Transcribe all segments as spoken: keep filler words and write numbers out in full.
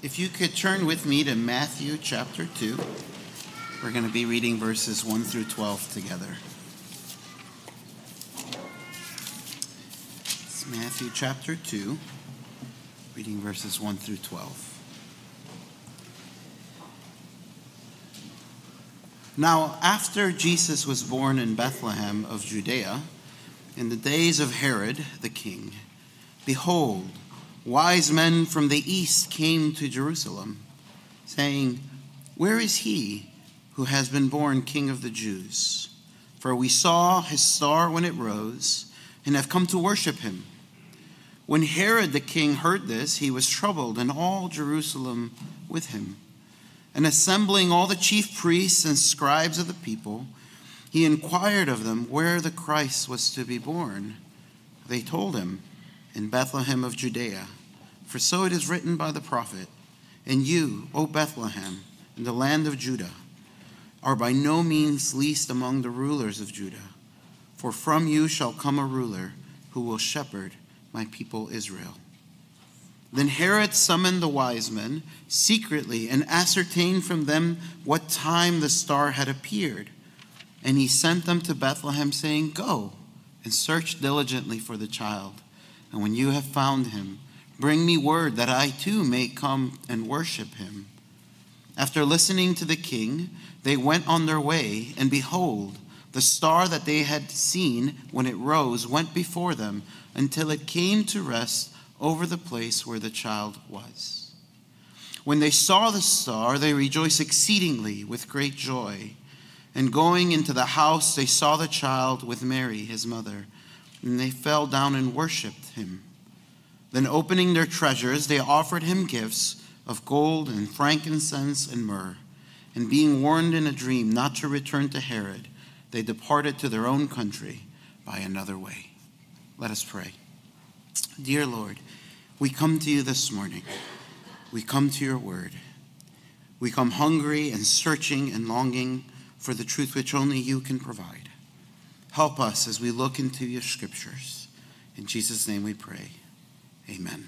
If you could turn with me to Matthew chapter two. We're going to be reading verses one through twelve together. It's Matthew chapter two, reading verses one through twelve. Now, after Jesus was born in Bethlehem of Judea, in the days of Herod the king, behold, wise men from the east came to Jerusalem, saying, "Where is he who has been born King of the Jews? For we saw his star when it rose, and have come to worship him." When Herod the king heard this, he was troubled, and all Jerusalem with him. And assembling all the chief priests and scribes of the people, he inquired of them where the Christ was to be born. They told him, "In Bethlehem of Judea, for so it is written by the prophet, and you, O Bethlehem, in the land of Judah, are by no means least among the rulers of Judah, for from you shall come a ruler who will shepherd my people Israel." Then Herod summoned the wise men secretly and ascertained from them what time the star had appeared. And he sent them to Bethlehem, saying, "Go and search diligently for the child. And when you have found him, bring me word that I too may come and worship him." After listening to the king, they went on their way, and behold, the star that they had seen when it rose went before them until it came to rest over the place where the child was. When they saw the star, they rejoiced exceedingly with great joy. And going into the house, they saw the child with Mary, his mother, and they fell down and worshipped him. Then opening their treasures, they offered him gifts of gold and frankincense and myrrh. And being warned in a dream not to return to Herod, they departed to their own country by another way. Let us pray. Dear Lord, we come to you this morning. We come to your word. We come hungry and searching and longing for the truth which only you can provide. Help us as we look into your scriptures. In Jesus' name we pray. Amen.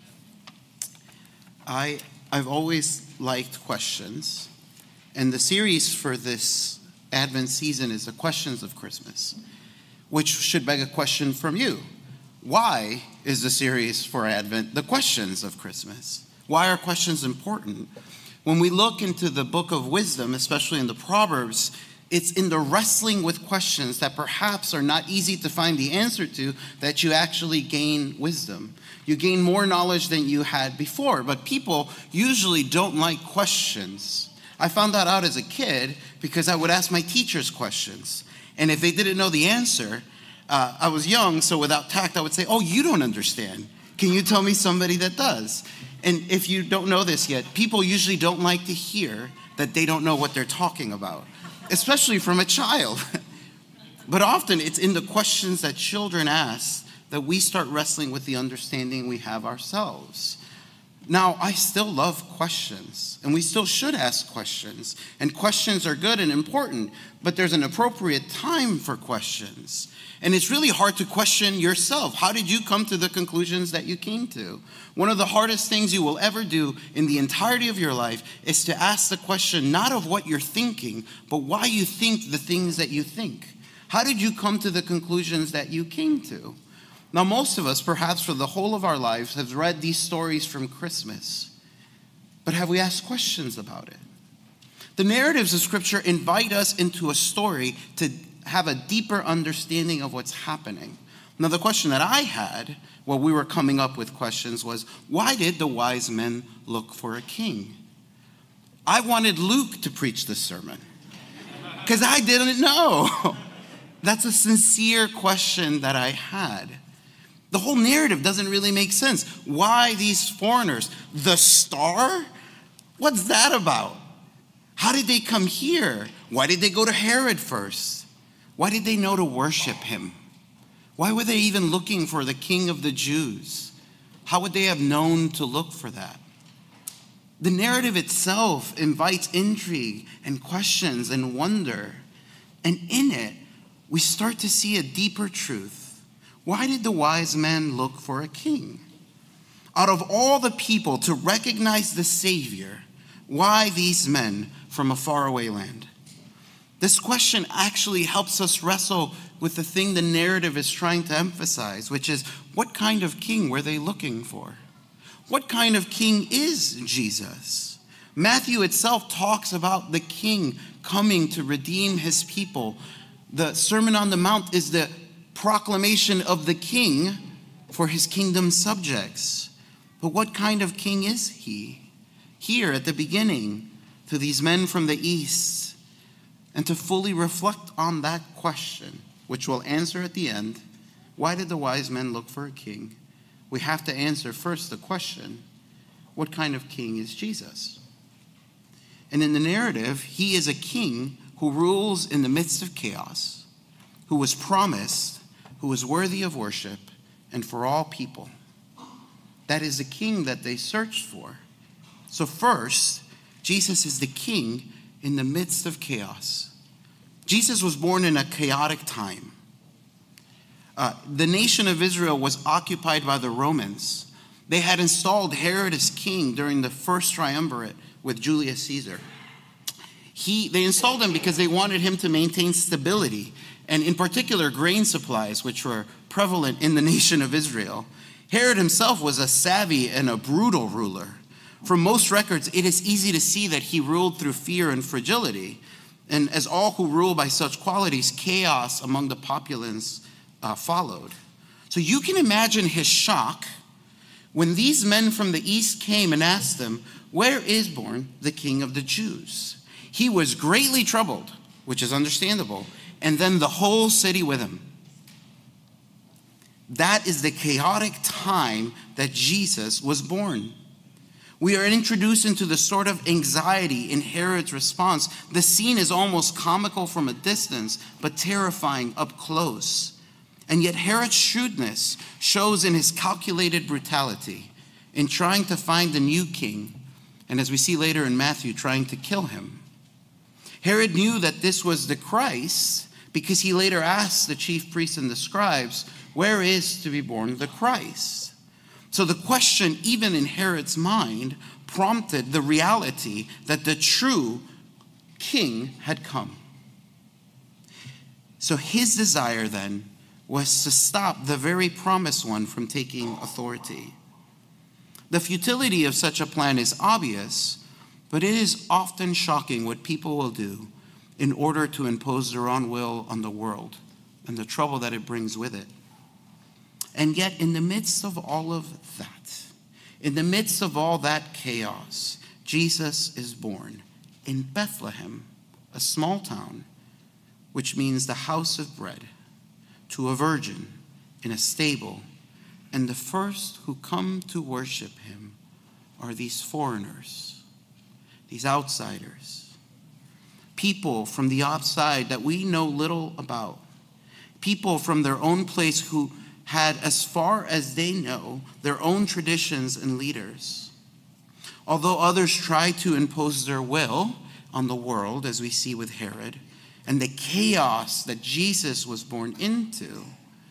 I, I've always liked questions, and the series for this Advent season is the Questions of Christmas, which should beg a question from you. Why is the series for Advent the Questions of Christmas? Why are questions important? When we look into the book of wisdom, especially in the Proverbs, it's in the wrestling with questions that perhaps are not easy to find the answer to that you actually gain wisdom. You gain more knowledge than you had before, but people usually don't like questions. I found that out as a kid because I would ask my teachers questions, and if they didn't know the answer, uh, I was young, so without tact, I would say, "Oh, you don't understand. Can you tell me somebody that does?" And if you don't know this yet, people usually don't like to hear that they don't know what they're talking about, especially from a child. But often it's in the questions that children ask that we start wrestling with the understanding we have ourselves. Now, I still love questions, and we still should ask questions. And questions are good and important, but there's an appropriate time for questions. And it's really hard to question yourself. How did you come to the conclusions that you came to? One of the hardest things you will ever do in the entirety of your life is to ask the question not of what you're thinking, but why you think the things that you think. How did you come to the conclusions that you came to? Now, most of us, perhaps for the whole of our lives, have read these stories from Christmas. But have we asked questions about it? The narratives of Scripture invite us into a story to have a deeper understanding of what's happening. Now, the question that I had while we were coming up with questions was, why did the wise men look for a king? I wanted Luke to preach this sermon because I didn't know. That's a sincere question that I had. The whole narrative doesn't really make sense. Why these foreigners? The star? What's that about? How did they come here? Why did they go to Herod first? Why did they know to worship him? Why were they even looking for the King of the Jews? How would they have known to look for that? The narrative itself invites intrigue and questions and wonder. And in it, we start to see a deeper truth. Why did the wise men look for a king? out of all the people to recognize the Savior, why these men from a faraway land? This question actually helps us wrestle with the thing the narrative is trying to emphasize, which is, what kind of king were they looking for? What kind of king is Jesus? Matthew itself talks about the king coming to redeem his people. The Sermon on the Mount is the proclamation of the king for his kingdom subjects. But what kind of king is he? Here at the beginning, to these men from the east, and to fully reflect on that question, which we'll answer at the end, why did the wise men look for a king? We have to answer first the question, what kind of king is Jesus? And in the narrative, he is a king who rules in the midst of chaos, who was promised, who is worthy of worship, and for all people. That is the king that they searched for. So first, Jesus is the king in the midst of chaos. Jesus was born in a chaotic time. Uh, the nation of Israel was occupied by the Romans. They had installed Herod as king during the first triumvirate with Julius Caesar. He, they installed him because they wanted him to maintain stability, and in particular grain supplies, which were prevalent in the nation of Israel. Herod himself was a savvy and a brutal ruler. From most records, it is easy to see that he ruled through fear and fragility. And as all who rule by such qualities, chaos among the populace uh, followed. So you can imagine his shock when these men from the east came and asked him, where is born the King of the Jews? He was greatly troubled, which is understandable, and then the whole city with him. That is the chaotic time that Jesus was born. We are introduced into the sort of anxiety in Herod's response. The scene is almost comical from a distance, but terrifying up close. And yet Herod's shrewdness shows in his calculated brutality in trying to find a new king, and as we see later in Matthew, trying to kill him. Herod knew that this was the Christ because he later asked the chief priests and the scribes, where is to be born the Christ? So the question, even in Herod's mind, prompted the reality that the true king had come. So his desire then was to stop the very promised one from taking authority. The futility of such a plan is obvious, but it is often shocking what people will do in order to impose their own will on the world and the trouble that it brings with it. And yet, in the midst of all of that, in the midst of all that chaos, Jesus is born in Bethlehem, a small town, which means the house of bread, to a virgin in a stable. And the first who come to worship him are these foreigners, these outsiders, people from the outside that we know little about, people from their own place who had, as far as they know, their own traditions and leaders. Although others try to impose their will on the world, as we see with Herod, and the chaos that Jesus was born into,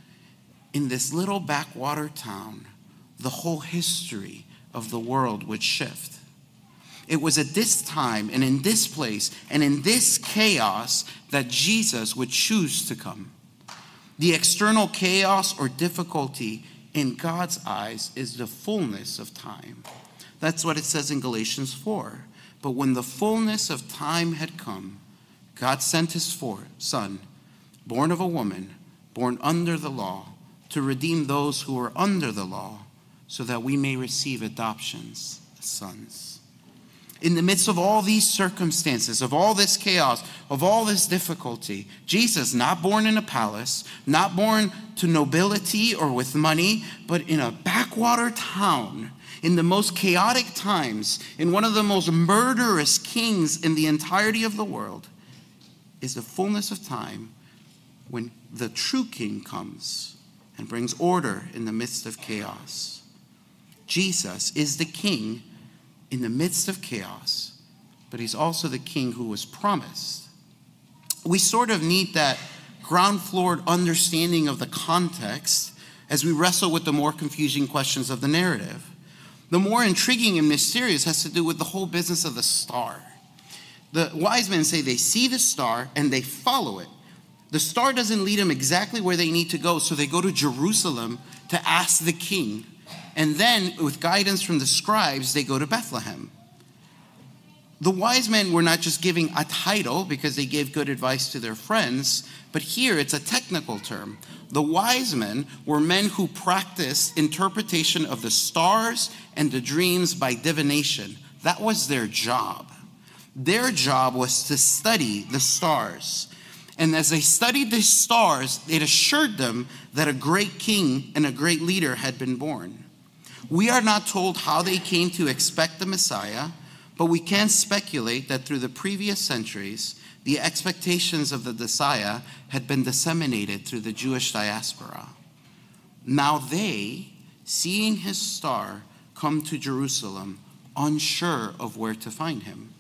in this little backwater town, the whole history of the world would shift. It was at this time and in this place and in this chaos that Jesus would choose to come. The external chaos or difficulty in God's eyes is the fullness of time. That's what it says in Galatians four. But when the fullness of time had come, God sent his son, born of a woman, born under the law, to redeem those who were under the law, so that we may receive adoptions as sons. In the midst of all these circumstances, of all this chaos, of all this difficulty, Jesus, not born in a palace, not born to nobility or with money, but in a backwater town, in the most chaotic times, in one of the most murderous kings in the entirety of the world, is the fullness of time when the true king comes and brings order in the midst of chaos. Jesus is the king in the midst of chaos, but he's also the king who was promised. We sort of need that ground floor understanding of the context as we wrestle with the more confusing questions of the narrative. The more intriguing and mysterious has to do with the whole business of the star. The wise men say they see the star and they follow it. The star doesn't lead them exactly where they need to go, so they go to Jerusalem to ask the king. And then, with guidance from the scribes, they go to Bethlehem. The wise men were not just giving a title because they gave good advice to their friends, but here it's a technical term. The wise men were men who practiced interpretation of the stars and the dreams by divination. That was their job. Their job was to study the stars. And as they studied the stars, it assured them that a great king and a great leader had been born. We are not told how they came to expect the Messiah, but we can speculate that through the previous centuries, the expectations of the Messiah had been disseminated through the Jewish diaspora. Now they, seeing his star, come to Jerusalem, unsure of where to find him.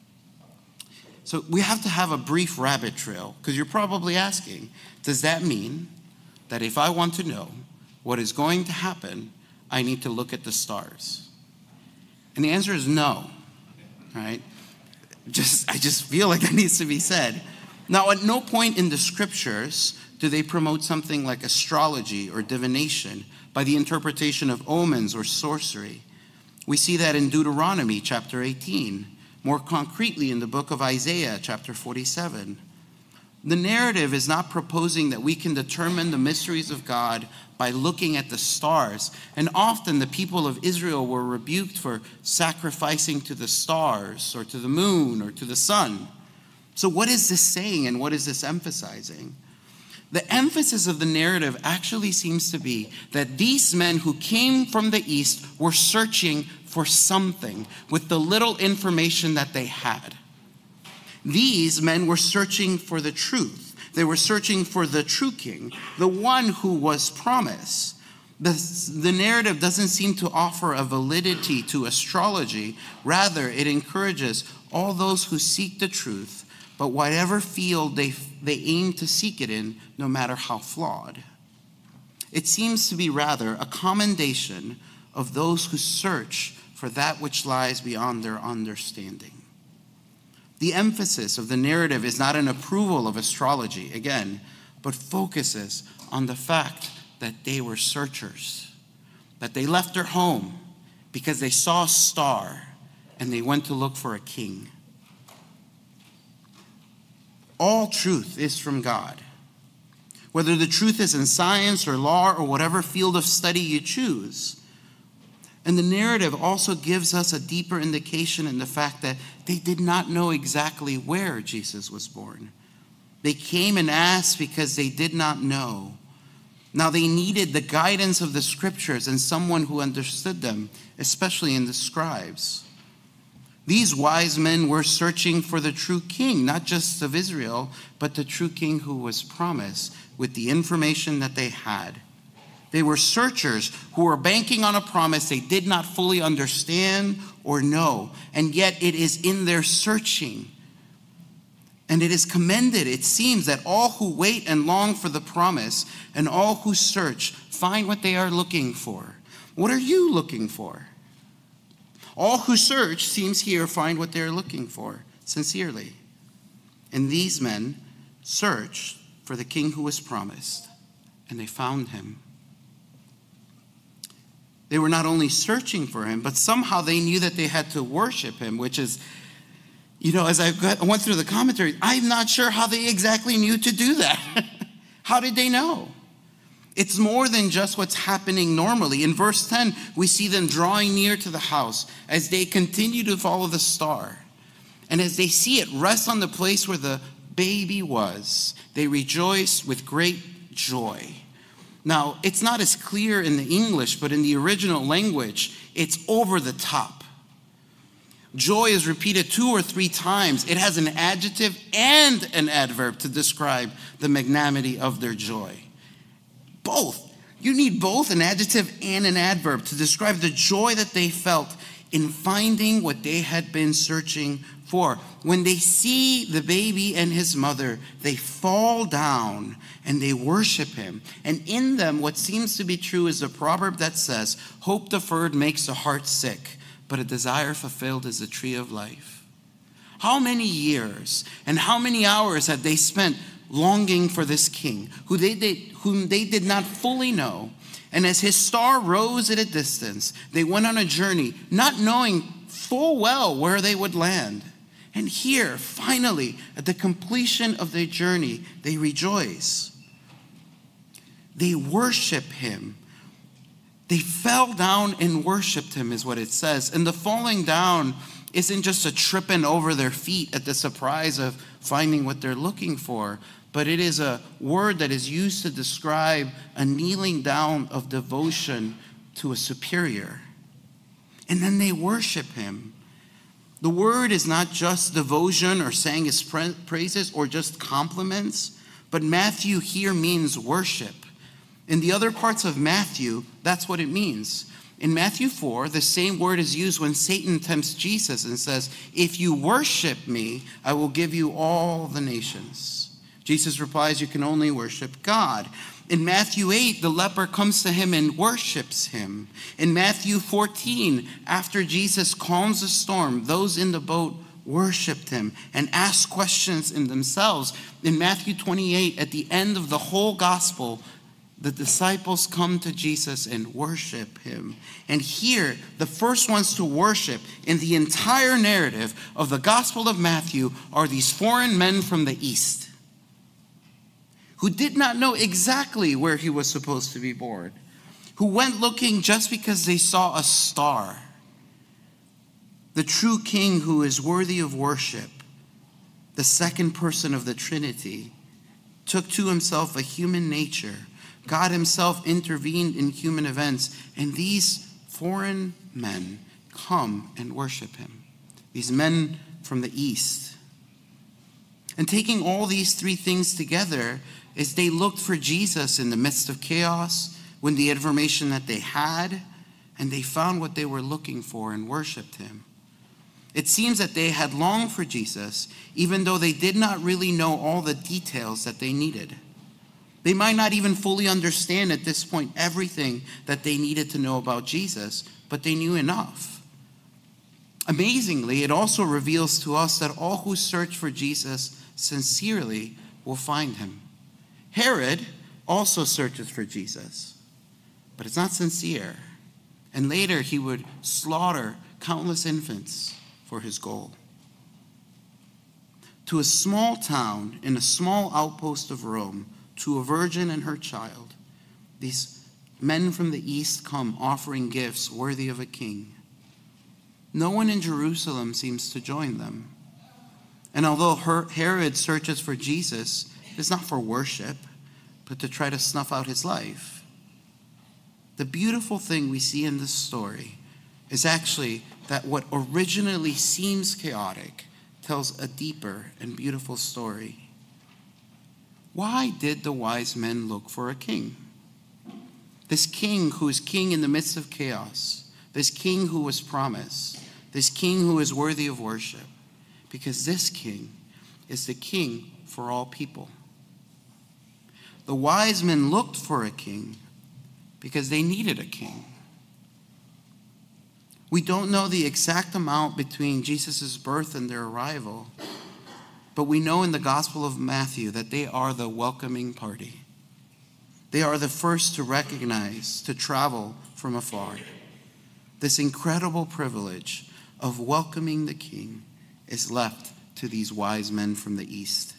So we have to have a brief rabbit trail, because you're probably asking, does that mean that if I want to know what is going to happen, I need to look at the stars? And the answer is no, right? Just, I just feel like that needs to be said. Now, at no point in the scriptures do they promote something like astrology or divination by the interpretation of omens or sorcery. We see that in Deuteronomy chapter eighteen. More concretely, in the book of Isaiah, chapter forty-seven. The narrative is not proposing that we can determine the mysteries of God by looking at the stars. And often the people of Israel were rebuked for sacrificing to the stars or to the moon or to the sun. So what is this saying and what is this emphasizing? The emphasis of the narrative actually seems to be that these men who came from the east were searching for something with the little information that they had. These men were searching for the truth. They were searching for the true king, the one who was promised. The, the narrative doesn't seem to offer a validity to astrology. Rather, it encourages all those who seek the truth, but whatever field they, they aim to seek it in, no matter how flawed. It seems to be rather a commendation of those who search for that which lies beyond their understanding. The emphasis of the narrative is not an approval of astrology, again, but focuses on the fact that they were searchers, that they left their home because they saw a star and they went to look for a king. All truth is from God. Whether the truth is in science or law or whatever field of study you choose. And the narrative also gives us a deeper indication in the fact that they did not know exactly where Jesus was born. They came and asked because they did not know. Now they needed the guidance of the scriptures and someone who understood them, especially in the scribes. These wise men were searching for the true king, not just of Israel, but the true king who was promised with the information that they had. They were searchers who were banking on a promise they did not fully understand or know. And yet it is in their searching. And it is commended, it seems, that all who wait and long for the promise and all who search find what they are looking for. What are you looking for? All who search, seems here, find what they are looking for, sincerely. And these men searched for the king who was promised, and they found him. They were not only searching for him, but somehow they knew that they had to worship him, which is, you know, as I went through the commentary, I'm not sure how they exactly knew to do that. How did they know? It's more than just what's happening normally. In verse ten, we see them drawing near to the house as they continue to follow the star. And as they see it rest on the place where the baby was, they rejoice with great joy. Now, it's not as clear in the English, but in the original language, it's over the top. Joy is repeated two or three times. It has an adjective and an adverb to describe the magnanimity of their joy. Both. You need both an adjective and an adverb to describe the joy that they felt in finding what they had been searching For when they see the baby and his mother, they fall down and they worship him. And in them, what seems to be true is a proverb that says, hope deferred makes the heart sick, but a desire fulfilled is a tree of life. How many years and how many hours had they spent longing for this king, who they did, whom they did not fully know? And as his star rose at a distance, they went on a journey, not knowing full well where they would land. And here, finally, at the completion of their journey, they rejoice. They worship him. They fell down and worshiped him, is what it says. And the falling down isn't just a tripping over their feet at the surprise of finding what they're looking for, but it is a word that is used to describe a kneeling down of devotion to a superior. And then they worship him. The word is not just devotion or saying his praises or just compliments, but Matthew here means worship. In the other parts of Matthew, that's what it means. In Matthew four, the same word is used when Satan tempts Jesus and says, if you worship me, I will give you all the nations. Jesus replies, you can only worship God. In Matthew eight, the leper comes to him and worships him. In Matthew fourteen, after Jesus calms the storm, those in the boat worshiped him and asked questions in themselves. In Matthew twenty-eight, at the end of the whole gospel, the disciples come to Jesus and worship him. And here, the first ones to worship in the entire narrative of the Gospel of Matthew are these foreign men from the east, who did not know exactly where he was supposed to be born, who went looking just because they saw a star. The true king who is worthy of worship, the second person of the Trinity, took to himself a human nature. God himself intervened in human events, and these foreign men come and worship him. These men from the east. And taking all these three things together, is they looked for Jesus in the midst of chaos, with the information that they had, and they found what they were looking for and worshiped him. It seems that they had longed for Jesus, even though they did not really know all the details that they needed. They might not even fully understand at this point everything that they needed to know about Jesus, but they knew enough. Amazingly, it also reveals to us that all who search for Jesus sincerely will find him. Herod also searches for Jesus, but it's not sincere. And later he would slaughter countless infants for his goal. To a small town in a small outpost of Rome, to a virgin and her child, these men from the east come offering gifts worthy of a king. No one in Jerusalem seems to join them. And although Herod searches for Jesus, it's not for worship, but to try to snuff out his life. The beautiful thing we see in this story is actually that what originally seems chaotic tells a deeper and beautiful story. Why did the wise men look for a king? This king who is king in the midst of chaos, this king who was promised, this king who is worthy of worship, because this king is the king for all people. The wise men looked for a king because they needed a king. We don't know the exact amount between Jesus' birth and their arrival, but we know in the Gospel of Matthew that they are the welcoming party. They are the first to recognize, to travel from afar. This incredible privilege of welcoming the king is left to these wise men from the east.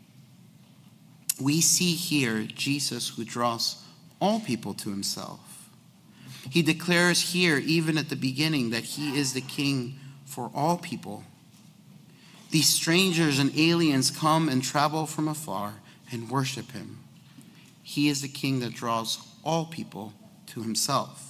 We see here Jesus who draws all people to himself. He declares here, even at the beginning, that he is the king for all people. These strangers and aliens come and travel from afar and worship him. He is the king that draws all people to himself.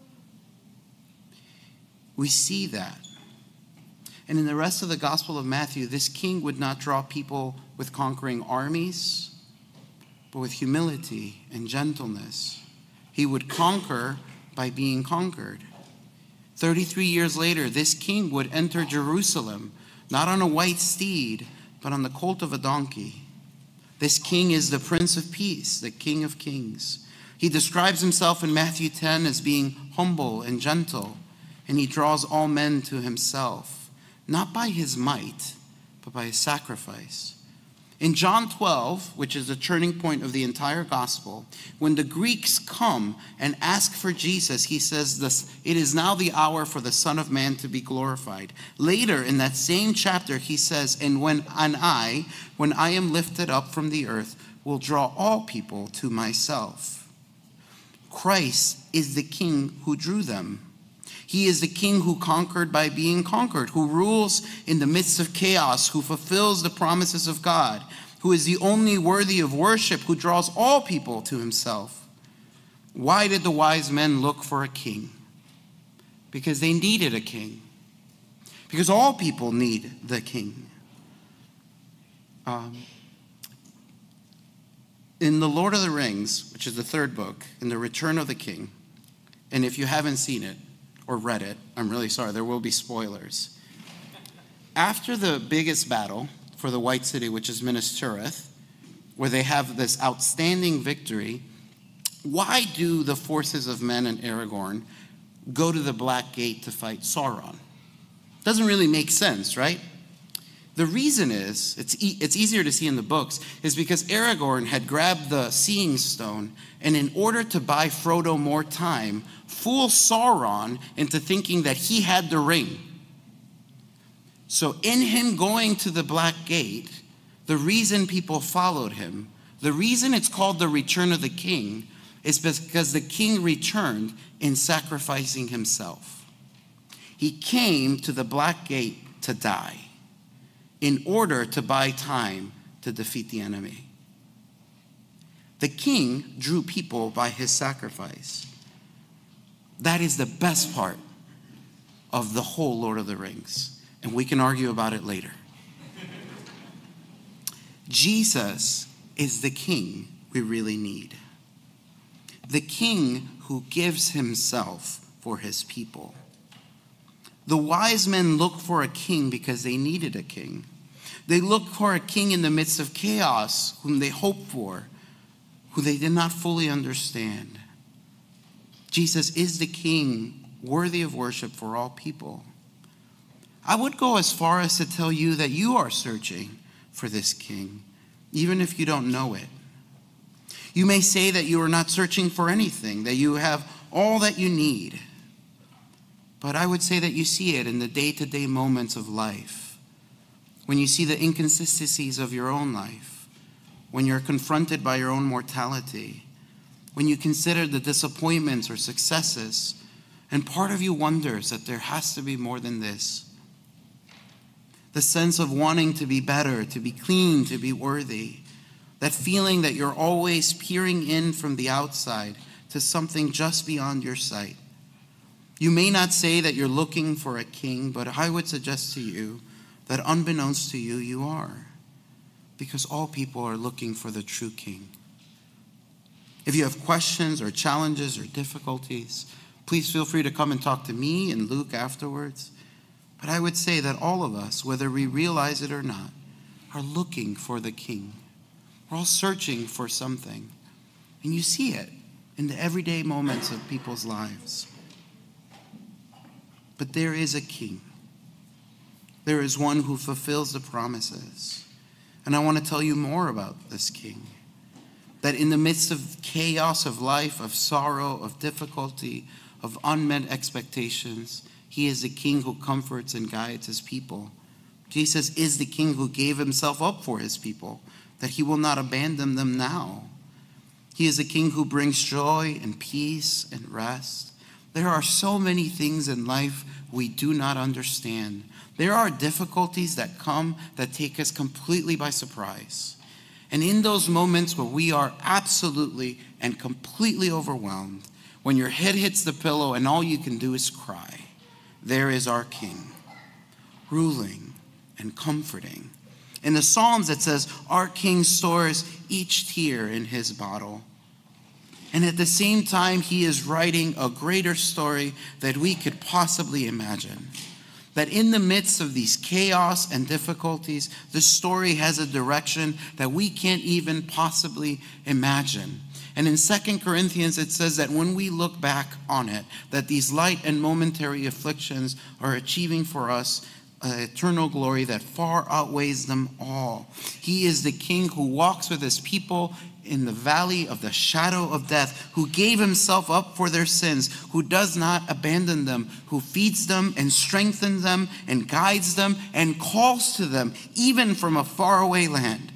We see that. And in the rest of the Gospel of Matthew, this king would not draw people with conquering armies, but with humility and gentleness. He would conquer by being conquered. thirty-three years later, this king would enter Jerusalem, not on a white steed, but on the colt of a donkey. This king is the Prince of Peace, the King of Kings. He describes himself in Matthew ten as being humble and gentle, and he draws all men to himself, not by his might, but by his sacrifice. In John twelve, which is the turning point of the entire gospel, when the Greeks come and ask for Jesus, he says this, "It is now the hour for the Son of Man to be glorified." Later in that same chapter, he says, "And when and I, when I am lifted up from the earth, will draw all people to myself." Christ is the king who drew them. He is the king who conquered by being conquered, who rules in the midst of chaos, who fulfills the promises of God, who is the only worthy of worship, who draws all people to himself. Why did the wise men look for a king? Because they needed a king. Because all people need the king. Um, in The Lord of the Rings, which is the third book, in The Return of the King, and if you haven't seen it, or read it, I'm really sorry, there will be spoilers. After the biggest battle for the White City, which is Minas Tirith, where they have this outstanding victory, why do the forces of men and Aragorn go to the Black Gate to fight Sauron? Doesn't really make sense, right? The reason is, it's, e- it's easier to see in the books, is because Aragorn had grabbed the Seeing Stone, and in order to buy Frodo more time, fool Sauron into thinking that he had the ring. So in him going to the Black Gate, the reason people followed him, the reason it's called the Return of the King, is because the king returned in sacrificing himself. He came to the Black Gate to die in order to buy time to defeat the enemy. The king drew people by his sacrifice. That is the best part of the whole Lord of the Rings, and we can argue about it later. Jesus is the king we really need. The king who gives himself for his people. The wise men looked for a king because they needed a king. They looked for a king in the midst of chaos, whom they hoped for, who they did not fully understand. Jesus is the king worthy of worship for all people. I would go as far as to tell you that you are searching for this king, even if you don't know it. You may say that you are not searching for anything, that you have all that you need. But I would say that you see it in the day-to-day moments of life, when you see the inconsistencies of your own life, when you're confronted by your own mortality, when you consider the disappointments or successes, and part of you wonders that there has to be more than this. The sense of wanting to be better, to be clean, to be worthy, that feeling that you're always peering in from the outside to something just beyond your sight. You may not say that you're looking for a king, but I would suggest to you that unbeknownst to you, you are. Because all people are looking for the true king. If you have questions or challenges or difficulties, please feel free to come and talk to me and Luke afterwards. But I would say that all of us, whether we realize it or not, are looking for the king. We're all searching for something. And you see it in the everyday moments of people's lives. But there is a king. There is one who fulfills the promises. And I want to tell you more about this king. That in the midst of chaos of life, of sorrow, of difficulty, of unmet expectations, he is the king who comforts and guides his people. Jesus is the king who gave himself up for his people, that he will not abandon them now. He is the king who brings joy and peace and rest. There are so many things in life we do not understand. There are difficulties that come that take us completely by surprise. And in those moments where we are absolutely and completely overwhelmed, when your head hits the pillow and all you can do is cry, there is our King, ruling and comforting. In the Psalms it says, our King stores each tear in his bottle. And at the same time, he is writing a greater story that we could possibly imagine. That in the midst of these chaos and difficulties, the story has a direction that we can't even possibly imagine. And in Second Corinthians, it says that when we look back on it, that these light and momentary afflictions are achieving for us uh, eternal glory that far outweighs them all. He is the King who walks with his people in the valley of the shadow of death, who gave himself up for their sins, who does not abandon them, who feeds them and strengthens them and guides them and calls to them, even from a faraway land.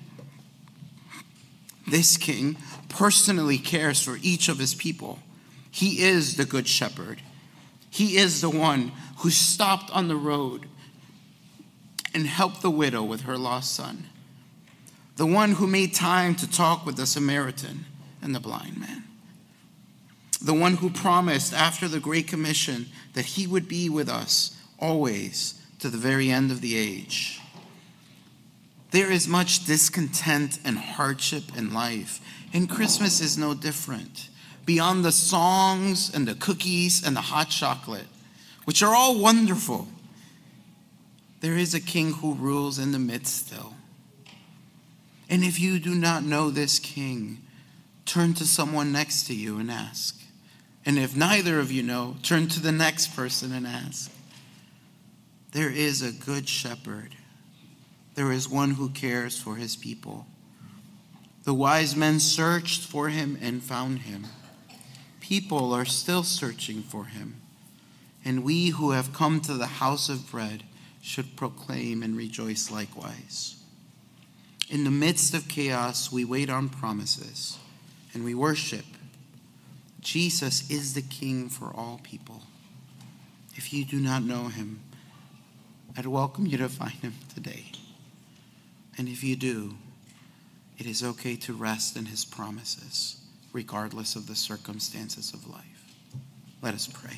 This King personally cares for each of his people. He is the good shepherd. He is the one who stopped on the road and helped the widow with her lost son. The one who made time to talk with the Samaritan and the blind man. The one who promised after the Great Commission that he would be with us always to the very end of the age. There is much discontent and hardship in life, and Christmas is no different. Beyond the songs and the cookies and the hot chocolate, which are all wonderful, there is a King who rules in the midst still. And if you do not know this King, turn to someone next to you and ask. And if neither of you know, turn to the next person and ask. There is a good shepherd. There is one who cares for his people. The wise men searched for him and found him. People are still searching for him. And we who have come to the house of bread should proclaim and rejoice likewise. In the midst of chaos, we wait on promises and we worship. Jesus is the King for all people. If you do not know him, I'd welcome you to find him today. And if you do, it is okay to rest in his promises, regardless of the circumstances of life. Let us pray.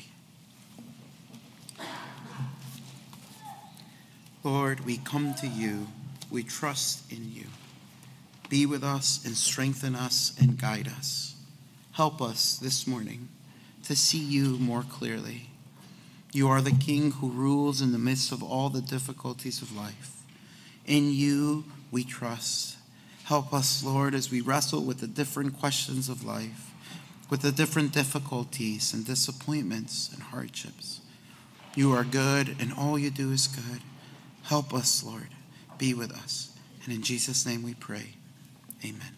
Lord, we come to you. We trust in you. Be with us and strengthen us and guide us. Help us this morning to see you more clearly. You are the King who rules in the midst of all the difficulties of life. In you we trust. Help us, Lord, as we wrestle with the different questions of life, with the different difficulties and disappointments and hardships. You are good and all you do is good. Help us, Lord. Be with us. And in Jesus' name we pray. Amen.